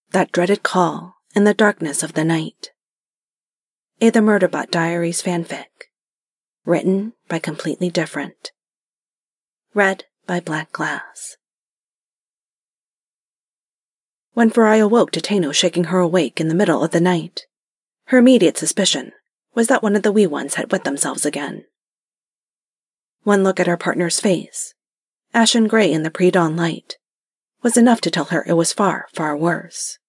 That dreaded call in the darkness of the night. A The Murderbot Diaries fanfic. Written by Completely Different. Read by Black Glass. When Farai awoke to Tano shaking her awake in the middle of the night, her immediate suspicion was that one of the wee ones had wet themselves again. One look at her partner's face, ashen gray in the pre-dawn light, was enough to tell her it was far, far worse.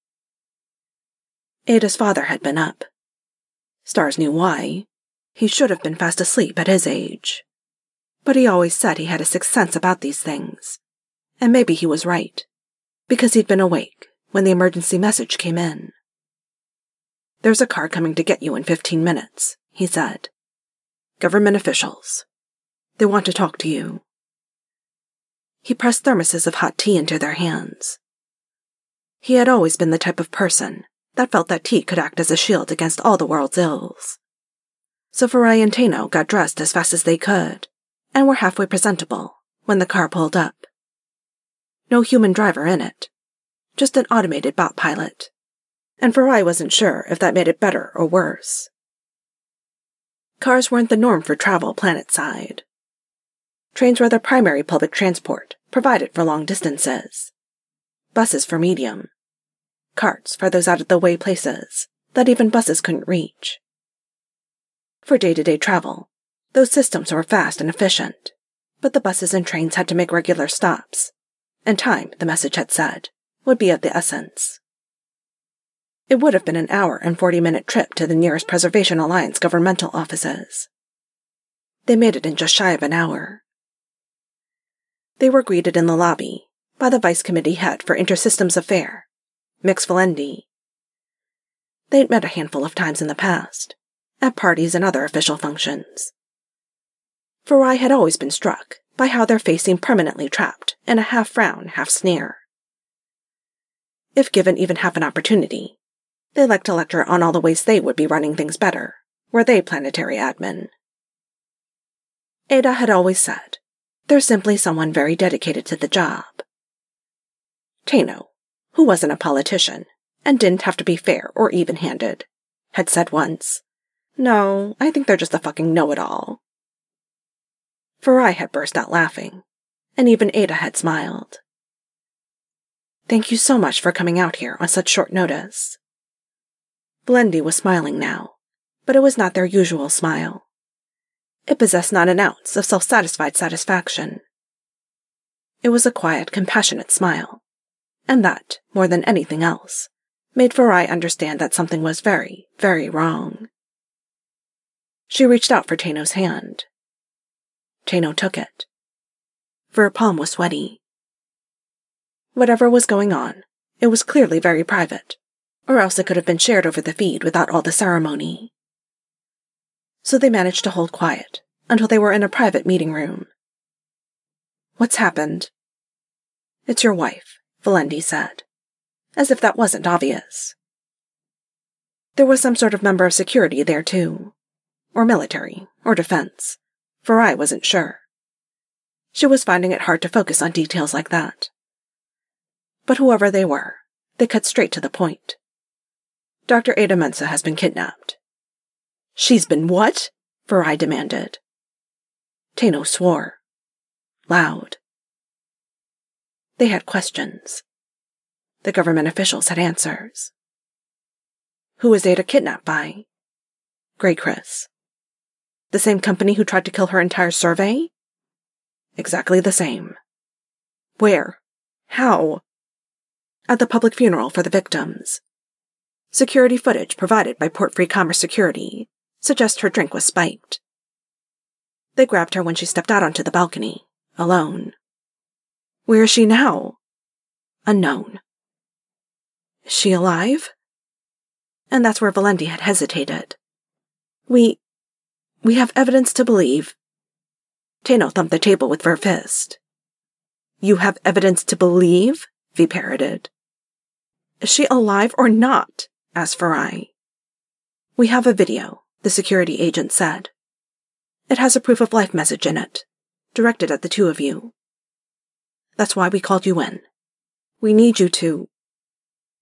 Ada's father had been up. Stars knew why. He should have been fast asleep at his age. But he always said he had a sixth sense about these things. And maybe he was right, because he'd been awake when the emergency message came in. "There's a car coming to get you in 15 minutes, he said. "Government officials. They want to talk to you." He pressed thermoses of hot tea into their hands. He had always been the type of person that felt that tea could act as a shield against all the world's ills. So Farai and Tano got dressed as fast as they could, and were halfway presentable when the car pulled up. No human driver in it, just an automated bot pilot, and Farai wasn't sure if that made it better or worse. Cars weren't the norm for travel planet-side. Trains were the primary public transport provided for long distances. Buses for medium. Carts for those out-of-the-way places that even buses couldn't reach. For day-to-day travel, those systems were fast and efficient, but the buses and trains had to make regular stops, and time, the message had said, would be of the essence. It would have been an hour and 40-minute trip to the nearest Preservation Alliance governmental offices. They made it in just shy of an hour. They were greeted in the lobby by the Vice Committee Head for Intersystems Affairs, Mix Valendi. They'd met a handful of times in the past, at parties and other official functions. Farai had always been struck by how their face seemed permanently trapped in a half-frown, half-sneer. If given even half an opportunity, they liked to lecture on all the ways they would be running things better, were they planetary admin. Ada had always said, "There's simply someone very dedicated to the job." Tano, who wasn't a politician, and didn't have to be fair or even-handed, had said once, "No, I think they're just a fucking know-it-all." Farai had burst out laughing, and even Ada had smiled. "Thank you so much for coming out here on such short notice." Valendi was smiling now, but it was not their usual smile. It possessed not an ounce of self-satisfied satisfaction. It was a quiet, compassionate smile, and that, more than anything else, made Farai understand that something was very, very wrong. She reached out for Tano's hand. Tano took it. Her palm was sweaty. Whatever was going on, it was clearly very private, or else it could have been shared over the feed without all the ceremony. So they managed to hold quiet until they were in a private meeting room. "What's happened?" "It's your wife," Valendi said, as if that wasn't obvious. There was some sort of member of security there, too. Or military, or defense. Farai wasn't sure. She was finding it hard to focus on details like that. But whoever they were, they cut straight to the point. "Dr. Ada Mensah has been kidnapped." "She's been what?" Farai demanded. Tano swore. Loud. They had questions. The government officials had answers. "Who was Ada kidnapped by?" "Grey Chris." "The same company who tried to kill her entire survey?" "Exactly the same." "Where? How?" "At the public funeral for the victims. Security footage provided by Port Free Commerce Security suggests her drink was spiked. They grabbed her when she stepped out onto the balcony, alone." "Where is she now?" "Unknown." "Is she alive?" And that's where Valendi had hesitated. We have evidence to believe." Tano thumped the table with her fist. "You have evidence to believe?" V parroted. "Is she alive or not?" asked Farai. "We have a video," the security agent said. "It has a proof of life message in it, directed at the two of you. That's why we called you in. We need you to..."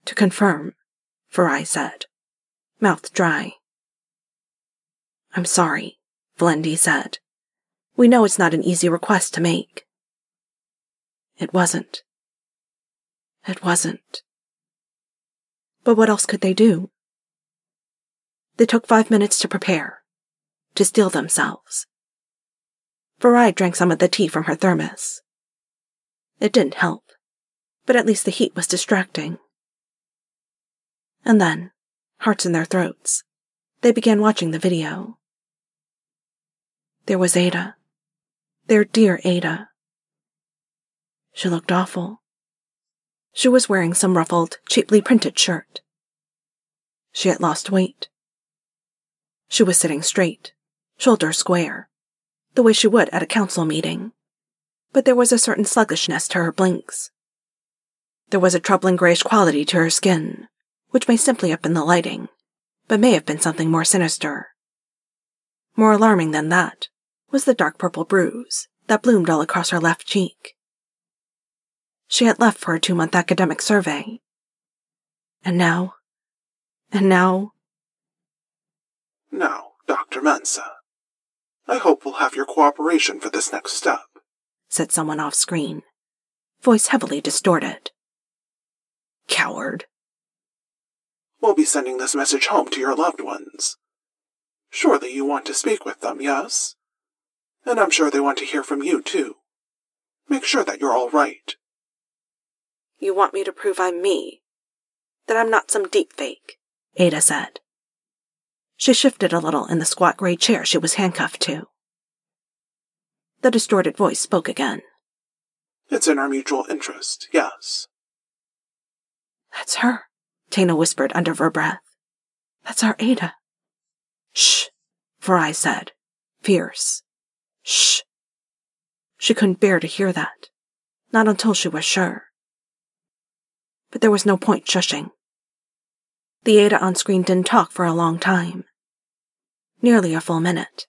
To confirm, Farai said, mouth dry. I'm sorry, Valendi said. We know it's not an easy request to make. It wasn't. It wasn't. But what else could they do? They took 5 minutes to prepare, to steel themselves. Farai drank some of the tea from her thermos. It didn't help, but at least the heat was distracting. And then, hearts in their throats, they began watching the video. There was Ada. Their dear Ada. She looked awful. She was wearing some ruffled, cheaply printed shirt. She had lost weight. She was sitting straight, shoulders square, the way she would at a council meeting. But there was a certain sluggishness to her blinks. There was a troubling grayish quality to her skin, which may simply have been the lighting, but may have been something more sinister. More alarming than that was the dark purple bruise that bloomed all across her left cheek. She had left for a 2-month academic survey. And now... Now, Dr. Mensah, I hope we'll have your cooperation for this next step, said someone off screen, voice heavily distorted. Coward. We'll be sending this message home to your loved ones. Surely you want to speak with them, yes? And I'm sure they want to hear from you, too. Make sure that you're all right. You want me to prove I'm me? That I'm not some deepfake, Ada said. She shifted a little in the squat gray chair she was handcuffed to. The distorted voice spoke again. It's in our mutual interest, yes. That's her, Tana whispered under her breath. That's our Ada. Shh, Farai said, fierce. Shh. She couldn't bear to hear that, not until she was sure. But there was no point shushing. The Ada on screen didn't talk for a long time. Nearly a full minute.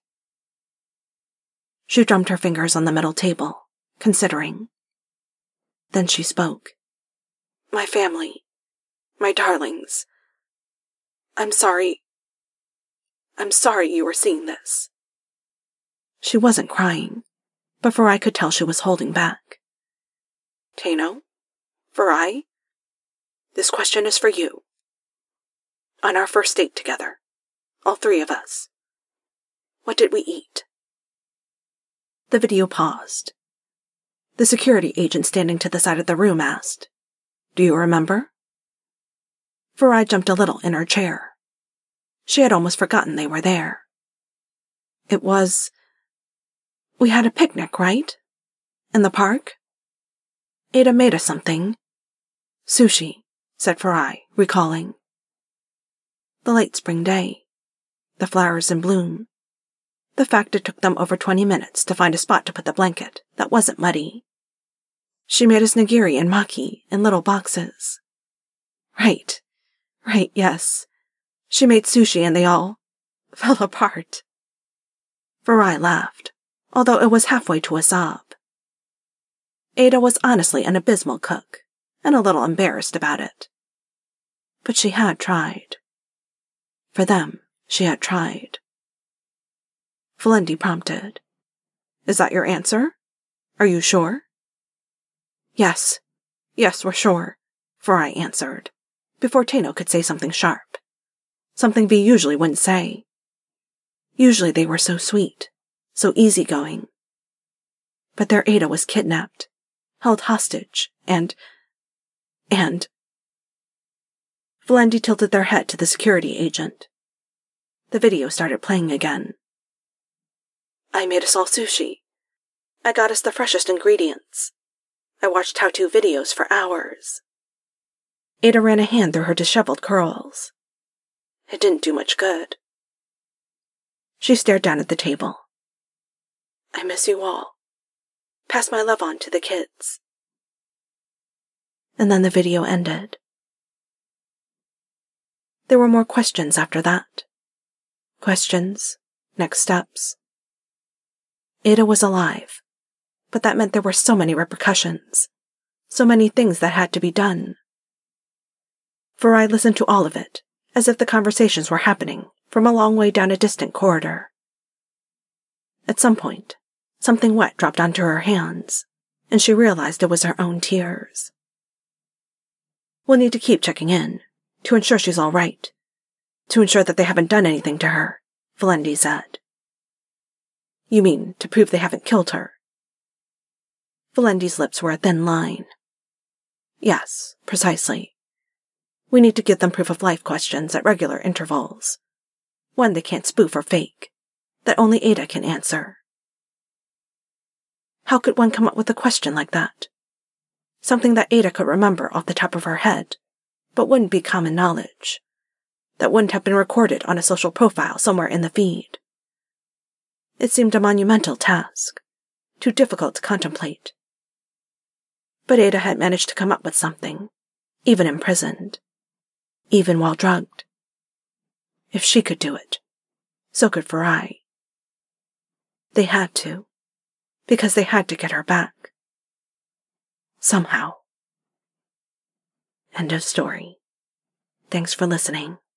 She drummed her fingers on the metal table, considering. Then she spoke. My family. My darlings. I'm sorry. I'm sorry you were seeing this. She wasn't crying, but Farai could tell she was holding back. Tano? Farai? This question is for you. On our first date together, all 3 of us, what did we eat? The video paused. The security agent standing to the side of the room asked, Do you remember? Farai jumped a little in her chair. She had almost forgotten they were there. It was... We had a picnic, right? In the park? Ada made us something. Sushi, said Farai, recalling. The late spring day. The flowers in bloom. The fact it took them over 20 minutes to find a spot to put the blanket that wasn't muddy. She made us nigiri and maki in little boxes. Right, yes. She made sushi and they all fell apart. Farai laughed, although it was halfway to a sob. Ada was honestly an abysmal cook, and a little embarrassed about it. But she had tried. For them, she had tried. Valendi prompted. Is that your answer? Are you sure? Yes, we're sure, Farai answered, before Tano could say something sharp. Something V usually wouldn't say. Usually they were so sweet, so easygoing. But their Ada was kidnapped, held hostage, and... Valendi tilted their head to the security agent. The video started playing again. I made us all sushi. I got us the freshest ingredients. I watched how-to videos for hours. Ada ran a hand through her disheveled curls. It didn't do much good. She stared down at the table. I miss you all. Pass my love on to the kids. And then the video ended. There were more questions after that. Questions, next steps. Ada was alive, but that meant there were so many repercussions, so many things that had to be done. Farai listened to all of it, as if the conversations were happening from a long way down a distant corridor. At some point, something wet dropped onto her hands, and she realized it was her own tears. "We'll need to keep checking in, to ensure she's all right, to ensure that they haven't done anything to her," Valendi said. "You mean to prove they haven't killed her?" Valendi's lips were a thin line. "Yes, precisely. We need to give them proof-of-life questions at regular intervals. One they can't spoof or fake, that only Ada can answer." How could one come up with a question like that? Something that Ada could remember off the top of her head, but wouldn't be common knowledge. That wouldn't have been recorded on a social profile somewhere in the feed. It seemed a monumental task, too difficult to contemplate. But Ada had managed to come up with something, even imprisoned, even while drugged. If she could do it, so could Farai. They had to, because they had to get her back. Somehow. End of story. Thanks for listening.